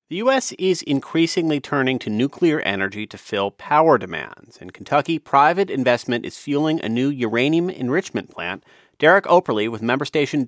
The U.S. is increasingly turning to nuclear energy to fill power demands. In Kentucky, private investment is fueling a new uranium enrichment plant. Derek Operly with member station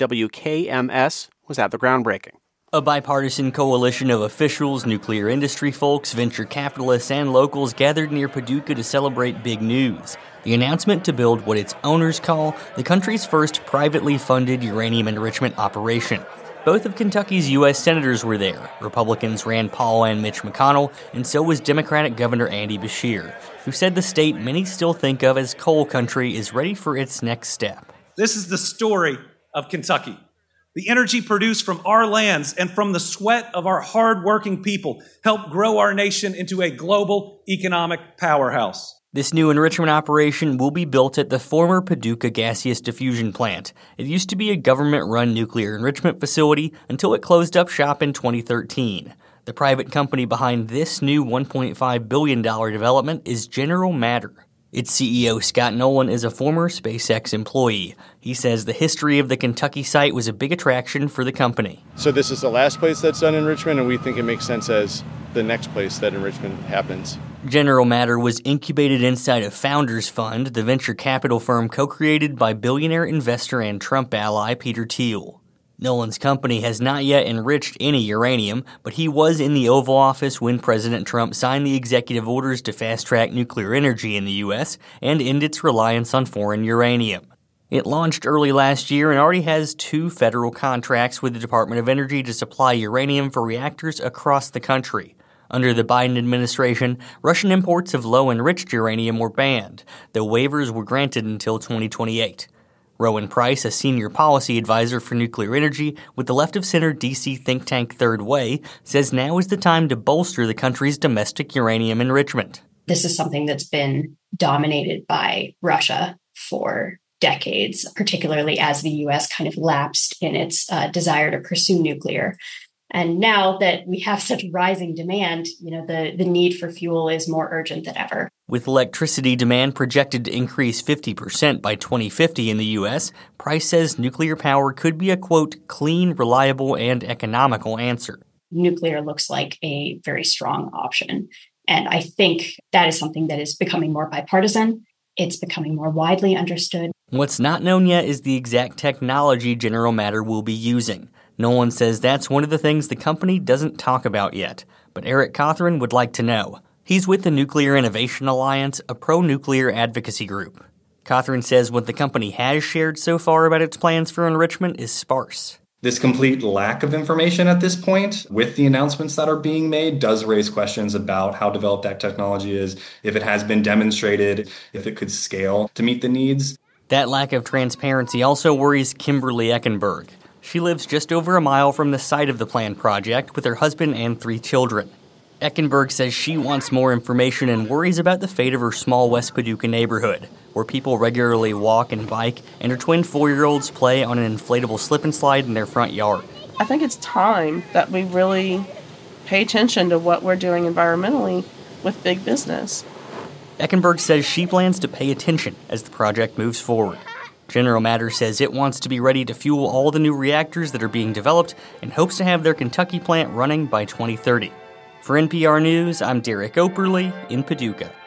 WKMS was at the groundbreaking. A bipartisan coalition of officials, nuclear industry folks, venture capitalists, and locals gathered near Paducah to celebrate big news. The announcement to build what its owners call the country's first privately funded uranium enrichment operation. Both of Kentucky's U.S. senators were there. Republicans Rand Paul and Mitch McConnell, and so was Democratic Governor Andy Beshear, who said the state many still think of as coal country is ready for its next step. This is the story of Kentucky. The energy produced from our lands and from the sweat of our hard-working people helped grow our nation into a global economic powerhouse. This new enrichment operation will be built at the former Paducah Gaseous Diffusion Plant. It used to be a government-run nuclear enrichment facility until it closed up shop in 2013. The private company behind this new $1.5 billion development is General Matter. Its CEO, Scott Nolan, is a former SpaceX employee. He says the history of the Kentucky site was a big attraction for the company. So this is the last place that's done enrichment, and we think it makes sense as the next place that enrichment happens. General Matter was incubated inside a Founders Fund, the venture capital firm co-created by billionaire investor and Trump ally Peter Thiel. Nolan's company has not yet enriched any uranium, but he was in the Oval Office when President Trump signed the executive orders to fast-track nuclear energy in the U.S. and end its reliance on foreign uranium. It launched early last year and already has 2 federal contracts with the Department of Energy to supply uranium for reactors across the country. Under the Biden administration, Russian imports of low-enriched uranium were banned, though waivers were granted until 2028. Rowan Price, a senior policy advisor for nuclear energy with the left-of-center D.C. think tank Third Way, says now is the time to bolster the country's domestic uranium enrichment. This is something that's been dominated by Russia for decades, particularly as the U.S. kind of lapsed in its desire to pursue nuclear. And now that we have such rising demand, the need for fuel is more urgent than ever. With electricity demand projected to increase 50% by 2050 in the U.S., Price says nuclear power could be a, quote, clean, reliable, and economical answer. Nuclear looks like a very strong option. And I think that is something that is becoming more bipartisan. It's becoming more widely understood. What's not known yet is the exact technology General Matter will be using. Nolan says that's one of the things the company doesn't talk about yet, but Eric Cothran would like to know. He's with the Nuclear Innovation Alliance, a pro-nuclear advocacy group. Cothran says what the company has shared so far about its plans for enrichment is sparse. This complete lack of information at this point, with the announcements that are being made, does raise questions about how developed that technology is, if it has been demonstrated, if it could scale to meet the needs. That lack of transparency also worries Kimberly Eckenberg. She lives just over a mile from the site of the planned project with her husband and 3 children. Eckenberg says she wants more information and worries about the fate of her small West Paducah neighborhood, where people regularly walk and bike, and her twin 4-year-olds play on an inflatable slip and slide in their front yard. I think it's time that we really pay attention to what we're doing environmentally with big business. Eckenberg says she plans to pay attention as the project moves forward. General Matter says it wants to be ready to fuel all the new reactors that are being developed and hopes to have their Kentucky plant running by 2030. For NPR News, I'm Derek Operly in Paducah.